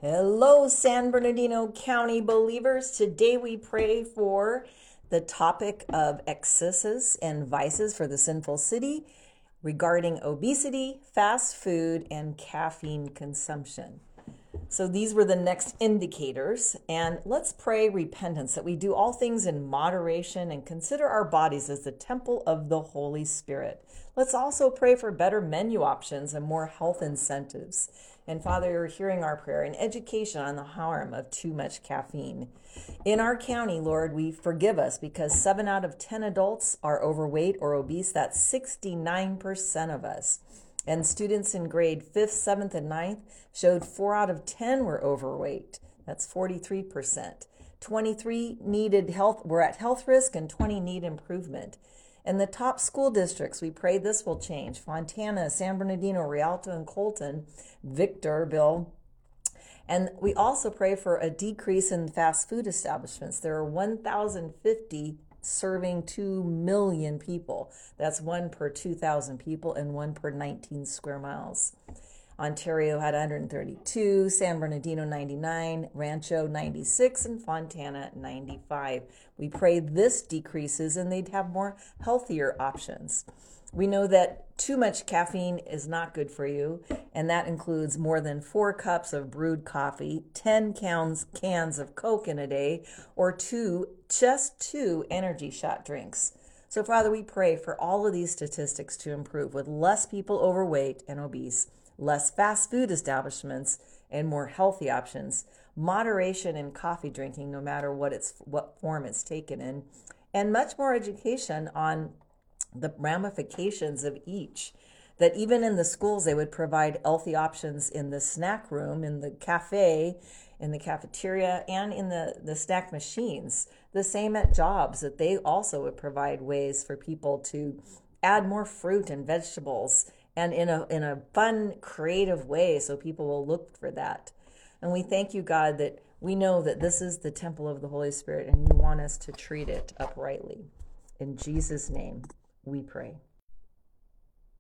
Hello, San Bernardino County believers. Today we pray for the topic of excesses and vices for the sinful city regarding obesity, fast food, and caffeine consumption. So these were the next indicators. And let's pray repentance, that we do all things in moderation and consider our bodies as the temple of the Holy Spirit. Let's also pray for better menu options and more health incentives. And Father, you're hearing our prayer and education on the harm of too much caffeine. In our county, Lord, we forgive us because 7 out of 10 adults are overweight or obese. That's 69% of us. And students in grade 5th, 7th, and 9th showed 4 out of 10 were overweight. That's 43%. 23 were at health risk, and 20 need improvement. And the top school districts, we pray this will change: Fontana, San Bernardino, Rialto, and Colton, Victorville. And we also pray for a decrease in fast food establishments. There are 1,050 serving 2 million people. That's 1 per 2,000 people and 1 per 19 square miles. Ontario had 132, San Bernardino 99, Rancho 96, and Fontana 95. We pray this decreases and they'd have more healthier options. We know that too much caffeine is not good for you, and that includes more than 4 cups of brewed coffee, 10 cans of Coke in a day, or just two energy shot drinks. So, Father, we pray for all of these statistics to improve with less people overweight and obese, less fast food establishments, and more healthy options, moderation in coffee drinking, no matter what form it's taken in, and much more education on the ramifications of each. That even in the schools, they would provide healthy options in the snack room, in the cafe, in the cafeteria, and in the snack machines. The same at jobs, that they also would provide ways for people to add more fruit and vegetables, and in a fun, creative way, so people will look for that. And we thank you, God, that we know that this is the temple of the Holy Spirit, and you want us to treat it uprightly. In Jesus' name, we pray.